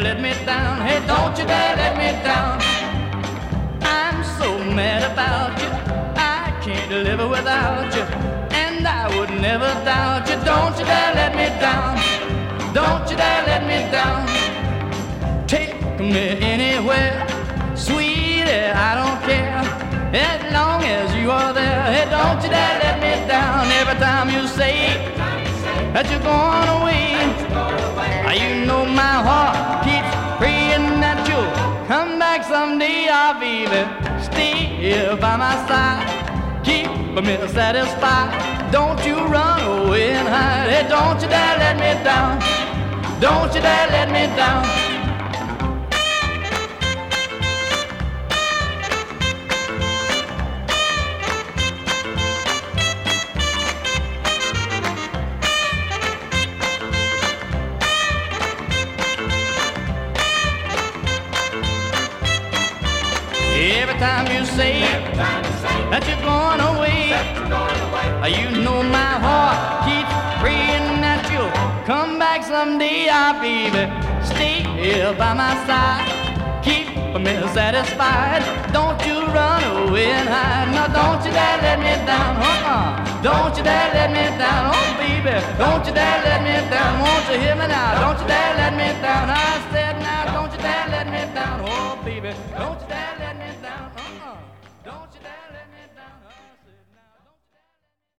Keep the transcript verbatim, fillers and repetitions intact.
dare let me down. Hey, don't you dare let me down. I'm so mad about you, I can't live without you, and I would never doubt you. Don't you dare let me down. Don't you dare let me down. Take me anywhere, sweetie, I don't care, as long as you are there. Hey, don't you dare let me down. Every time you say that you're going away, you know my heart keeps praying that you'll come back someday. Ah, baby, stay here by my side, keep me satisfied. Don't you run away and hide. Hey, don't you dare let me down. Don't you dare let me down. Every time you say that you're going away, you know my heart keeps praying that you'll come back someday. Ah, baby, stay here by my side, keep me satisfied. Don't you run away and hide. No, don't you dare let me down. Uh-uh. Don't you dare let me down. Oh, baby, don't you dare let me down. Won't you hear me now? Don't you dare let me down. I said now, don't you dare let me down. Oh, baby, don't you dare let me down. Uh-uh. Don't you dare.